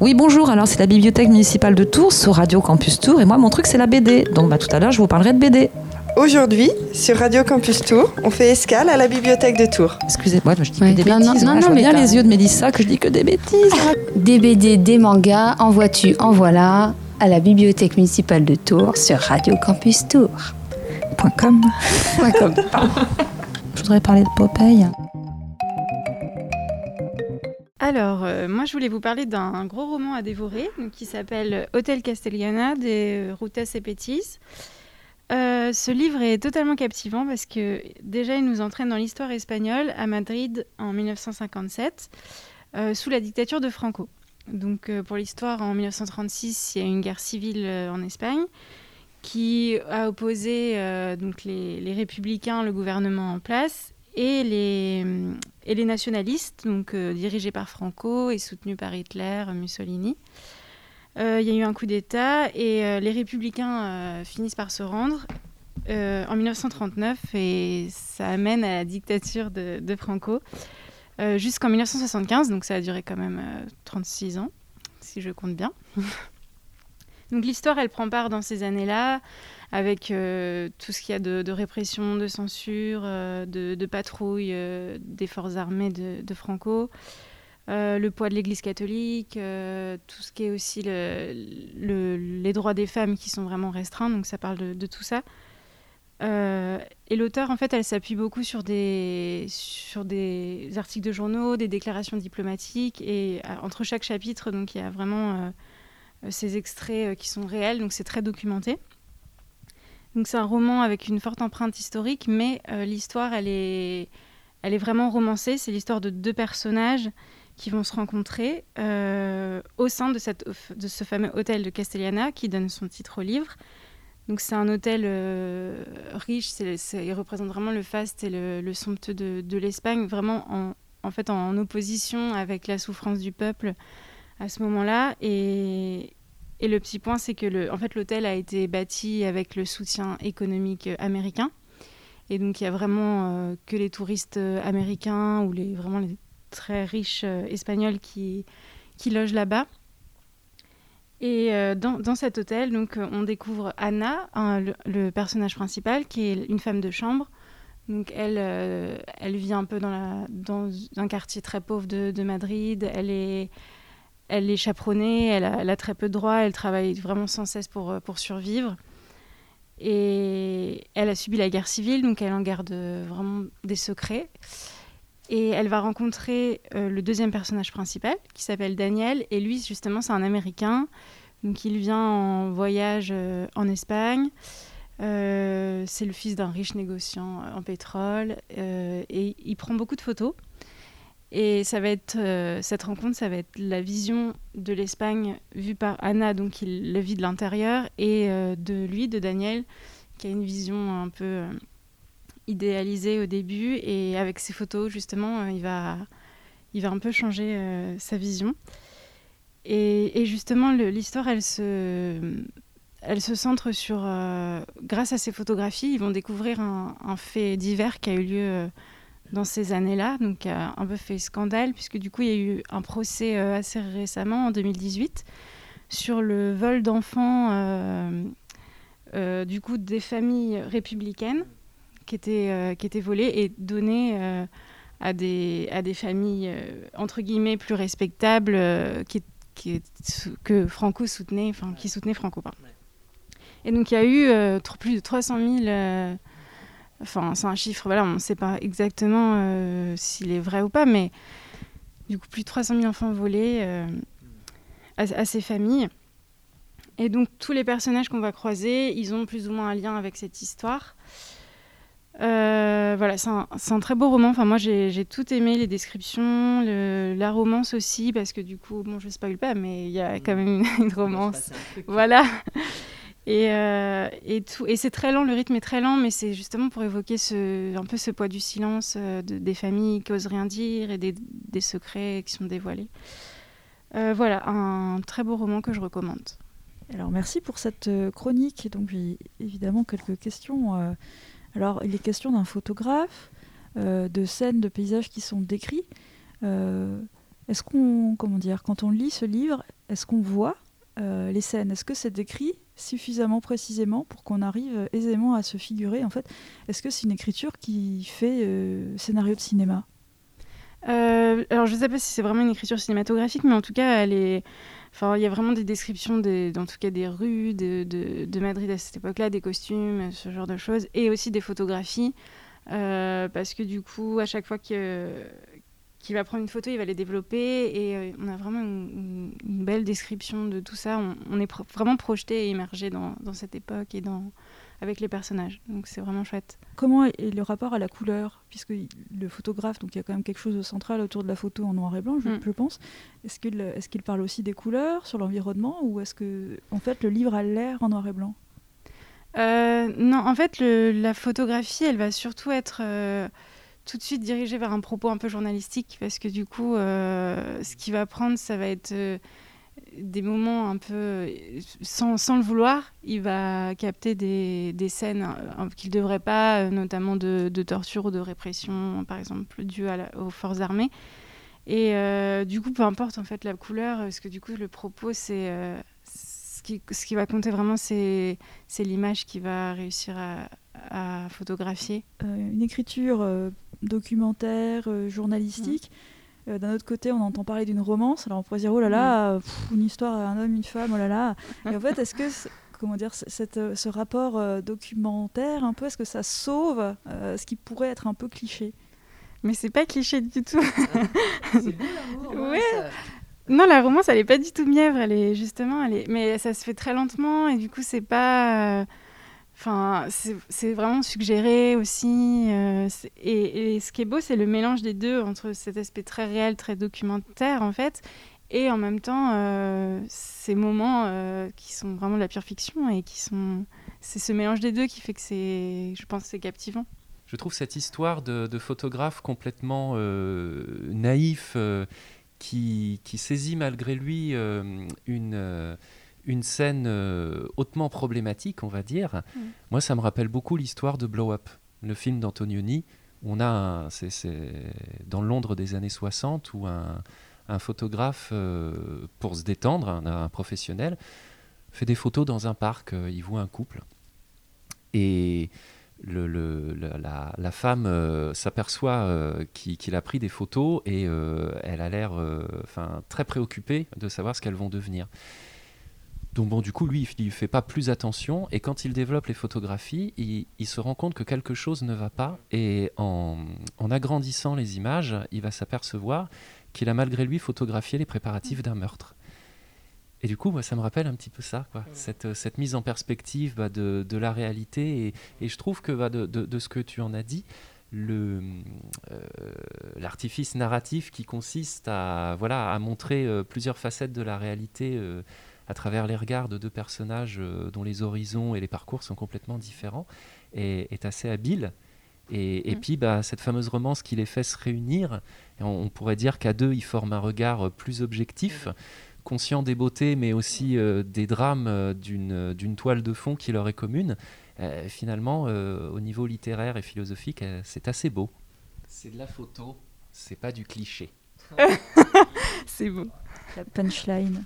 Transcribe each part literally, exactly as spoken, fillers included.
Oui, bonjour, alors c'est la bibliothèque municipale de Tours sur Radio Campus Tours et moi mon truc c'est la B D, donc bah, tout à l'heure je vous parlerai de B D. Aujourd'hui, sur Radio Campus Tours, on fait escale à la bibliothèque de Tours. Excusez-moi, je dis ouais, que des non, bêtises, non, hein, non, je vois mais bien t'as... les yeux de Mélissa que je dis que des bêtises. Des B D, des mangas, en vois-tu, en voilà, à la bibliothèque municipale de Tours sur Radio Campus Tours. Point com. Point com. Je voudrais parler de Popeye. Alors, euh, moi je voulais vous parler d'un gros roman à dévorer donc, qui s'appelle Hôtel Castellana de Ruta Sepetys. Euh, ce livre est totalement captivant parce que déjà il nous entraîne dans l'histoire espagnole à Madrid en dix-neuf cent cinquante-sept euh, sous la dictature de Franco. Donc euh, pour l'histoire, en dix-neuf cent trente-six, il y a une guerre civile euh, en Espagne qui a opposé euh, donc les, les républicains, le gouvernement en place, et les, et les nationalistes, donc euh, dirigés par Franco et soutenus par Hitler, Mussolini. Euh, il y a eu un coup d'État et euh, les républicains euh, finissent par se rendre euh, en dix-neuf cent trente-neuf et ça amène à la dictature de, de Franco euh, jusqu'en dix-neuf cent soixante-quinze, donc ça a duré quand même euh, trente-six ans, si je compte bien. Donc l'histoire, elle prend part dans ces années-là, avec euh, tout ce qu'il y a de, de répression, de censure, euh, de, de patrouille euh, des forces armées de, de Franco, euh, le poids de l'Église catholique, euh, tout ce qui est aussi le, le, les droits des femmes qui sont vraiment restreints, donc ça parle de, de tout ça. Euh, et l'auteur, en fait, elle s'appuie beaucoup sur des, sur des articles de journaux, des déclarations diplomatiques, et euh, entre chaque chapitre, donc il y a vraiment... Euh, ces extraits qui sont réels, donc c'est très documenté. Donc c'est un roman avec une forte empreinte historique, mais euh, l'histoire, elle est, elle est vraiment romancée. C'est l'histoire de deux personnages qui vont se rencontrer euh, au sein de, cette, de ce fameux hôtel de Castellana qui donne son titre au livre. Donc c'est un hôtel euh, riche, c'est, c'est, il représente vraiment le faste et le, le somptueux de, de l'Espagne, vraiment en, en, fait, en opposition avec la souffrance du peuple à ce moment-là. Et, et le petit point, c'est que le, en fait, l'hôtel a été bâti avec le soutien économique américain. Et donc, il y a vraiment euh, que les touristes américains ou les, vraiment les très riches euh, espagnols qui, qui logent là-bas. Et euh, dans, dans cet hôtel, donc, on découvre Anna, un, le, le personnage principal, qui est une femme de chambre. Donc, elle, euh, elle vit un peu dans, la, dans un quartier très pauvre de, de Madrid. Elle est... Elle est chaperonnée, elle a, elle a très peu de droits, elle travaille vraiment sans cesse pour, pour survivre. Et elle a subi la guerre civile, donc elle en garde vraiment des secrets. Et elle va rencontrer euh, le deuxième personnage principal, qui s'appelle Daniel. Et lui, justement, c'est un Américain. Donc il vient en voyage euh, en Espagne. Euh, c'est le fils d'un riche négociant en pétrole. Euh, et il prend beaucoup de photos. Et ça va être, euh, cette rencontre, ça va être la vision de l'Espagne vue par Anna, donc qui la vit de l'intérieur, et euh, de lui, de Daniel, qui a une vision un peu euh, idéalisée au début. Et avec ses photos, justement, euh, il, va, il va un peu changer euh, sa vision. Et, et justement, le, l'histoire, elle se, elle se centre sur... Euh, grâce à ces photographies, ils vont découvrir un, un fait divers qui a eu lieu... Euh, dans ces années-là, donc a un peu fait scandale, puisque du coup, il y a eu un procès euh, assez récemment, en deux mille dix-huit, sur le vol d'enfants euh, euh, du coup, des familles républicaines qui étaient, euh, qui étaient volées et données euh, à, des, à des familles, euh, entre guillemets, plus respectables, euh, qui, qui, que Franco soutenait, enfin, qui soutenaient Franco. Pardon. Et donc, il y a eu euh, plus de trois cent mille... Euh, Enfin, c'est un chiffre, voilà, on ne sait pas exactement euh, s'il est vrai ou pas, mais du coup, plus de trois cent mille enfants volés euh, à, à ces familles. Et donc, tous les personnages qu'on va croiser, ils ont plus ou moins un lien avec cette histoire. Euh, voilà, c'est un, c'est un très beau roman. Enfin, moi, j'ai, j'ai tout aimé, les descriptions, le, la romance aussi, parce que du coup, bon, je ne spoil pas, mais il y a quand même une, une romance. Voilà. Et, euh, et, tout, et c'est très lent, le rythme est très lent, mais c'est justement pour évoquer ce, un peu ce poids du silence euh, de, des familles qui osent rien dire et des, des secrets qui sont dévoilés. Euh, voilà, un très beau roman que je recommande. Alors merci pour cette chronique. Donc évidemment quelques questions. Euh, alors il est question d'un photographe, euh, de scènes, de paysages qui sont décrits. Euh, est-ce qu'on, comment dire, quand on lit ce livre, est-ce qu'on voit euh, les scènes? Est-ce que c'est décrit suffisamment précisément pour qu'on arrive aisément à se figurer, en fait? Est-ce que c'est une écriture qui fait euh, scénario de cinéma? Euh, alors, je ne sais pas si c'est vraiment une écriture cinématographique, mais en tout cas, elle est... Enfin, il y a vraiment des descriptions, des, en tout cas des rues de, de, de Madrid à cette époque-là, des costumes, ce genre de choses, et aussi des photographies, euh, parce que du coup, à chaque fois que, qu'il va prendre une photo, il va les développer, et euh, on a vraiment une, une belle description de tout ça. On, on est pro- vraiment projeté et immergé dans, dans cette époque et dans... avec les personnages, donc c'est vraiment chouette. Comment est le rapport à la couleur? Puisque le photographe, donc il y a quand même quelque chose de central autour de la photo en noir et blanc, je, Mm. je pense. Est-ce qu'il, est-ce qu'il parle aussi des couleurs, sur l'environnement, ou est-ce que, en fait, le livre a l'air en noir et blanc? Euh, non, en fait, le, la photographie, elle va surtout être euh, tout de suite dirigée vers un propos un peu journalistique, parce que du coup, euh, ce qu'il va prendre, ça va être... Euh, des moments un peu sans, sans le vouloir, il va capter des, des scènes euh, qu'il ne devrait pas, euh, notamment de, de torture ou de répression, par exemple, dues à la, aux forces armées. Et euh, du coup, peu importe en fait la couleur, parce que du coup, le propos, c'est euh, ce, qui, ce qui va compter vraiment, c'est, c'est l'image qu'il va réussir à, à photographier. Euh, une écriture euh, documentaire, euh, journalistique. Mm. Euh, d'un autre côté, on entend parler d'une romance. Alors on pourrait dire, oh là là, pff, une histoire, un homme, une femme, oh là là. Et en fait, est-ce que, comment dire, cette, ce rapport euh, documentaire, un peu, est-ce que ça sauve euh, ce qui pourrait être un peu cliché? Mais c'est pas cliché du tout. C'est beau l'amour. Ouais. Ça... Non, la romance, elle est pas du tout mièvre. Elle est justement, elle est... mais ça se fait très lentement et du coup, c'est pas... Euh... Enfin, c'est, c'est vraiment suggéré aussi. Euh, c'est, et, et ce qui est beau, c'est le mélange des deux, entre cet aspect très réel, très documentaire, en fait, et en même temps, euh, ces moments euh, qui sont vraiment de la pure fiction, et qui sont... C'est ce mélange des deux qui fait que c'est... Je pense que c'est captivant. Je trouve cette histoire de, de photographe complètement euh, naïf, euh, qui, qui saisit malgré lui euh, une... Euh, une scène euh, hautement problématique, on va dire. Mmh. Moi, ça me rappelle beaucoup l'histoire de Blow Up, le film d'Antonioni. On a un, c'est, c'est dans Londres des années soixante, où un, un photographe, euh, pour se détendre, un, un professionnel, fait des photos dans un parc. Euh, il voit un couple. Et le, le, la, la femme euh, s'aperçoit euh, qu'il, qu'il a pris des photos, et euh, elle a l'air euh, très préoccupée de savoir ce qu'elles vont devenir. Donc bon, du coup, lui, il ne fait pas plus attention, et quand il développe les photographies, il, il se rend compte que quelque chose ne va pas, et en, en agrandissant les images, il va s'apercevoir qu'il a malgré lui photographié les préparatifs d'un meurtre. Et du coup, moi, ça me rappelle un petit peu ça, quoi, cette, cette mise en perspective bah, de, de la réalité, et, et je trouve que bah, de, de, de ce que tu en as dit, le, euh, l'artifice narratif qui consiste à, voilà, à montrer euh, plusieurs facettes de la réalité euh, à travers les regards de deux personnages euh, dont les horizons et les parcours sont complètement différents, est, est assez habile. Et, et mmh. puis, bah, cette fameuse romance qui les fait se réunir, et on, on pourrait dire qu'à deux, ils forment un regard plus objectif, conscient des beautés, mais aussi euh, des drames euh, d'une, d'une toile de fond qui leur est commune. Euh, finalement, euh, au niveau littéraire et philosophique, euh, c'est assez beau. C'est de la photo, c'est pas du cliché. C'est beau. La punchline.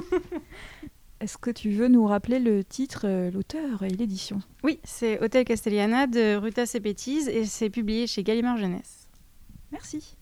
Est-ce que tu veux nous rappeler le titre, euh, l'auteur et l'édition? Oui, c'est Hôtel Castellana de Ruta Sepetys, et c'est publié chez Gallimard Jeunesse. Merci.